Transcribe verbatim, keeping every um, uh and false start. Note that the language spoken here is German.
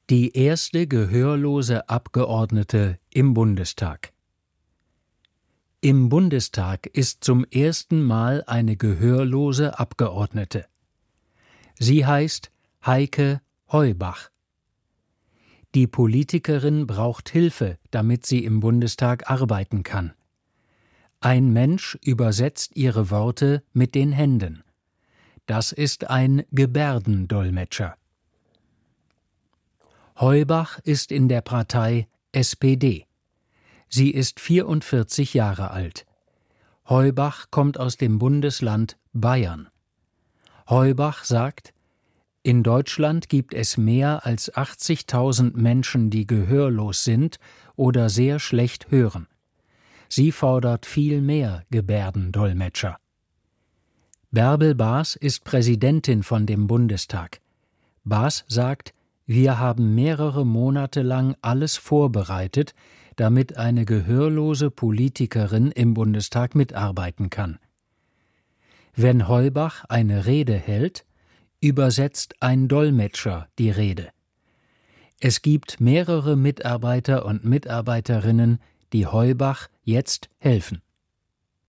Die erste gehörlose Abgeordnete im Bundestag. Im Bundestag ist zum ersten Mal eine gehörlose Abgeordnete. Sie heißt Heike Heubach. Die Politikerin braucht Hilfe, damit sie im Bundestag arbeiten kann. Ein Mensch übersetzt ihre Worte mit den Händen. Das ist ein Gebärdendolmetscher. Heubach ist in der Partei S P D. Sie ist vierundvierzig Jahre alt. Heubach kommt aus dem Bundesland Bayern. Heubach sagt: In Deutschland gibt es mehr als achtzigtausend Menschen, die gehörlos sind oder sehr schlecht hören. Sie fordert viel mehr Gebärdendolmetscher. Bärbel Baas ist Präsidentin von dem Bundestag. Baas sagt: Wir haben mehrere Monate lang alles vorbereitet, damit eine gehörlose Politikerin im Bundestag mitarbeiten kann. Wenn Heubach eine Rede hält, übersetzt ein Dolmetscher die Rede. Es gibt mehrere Mitarbeiter und Mitarbeiterinnen, die Heubach jetzt helfen.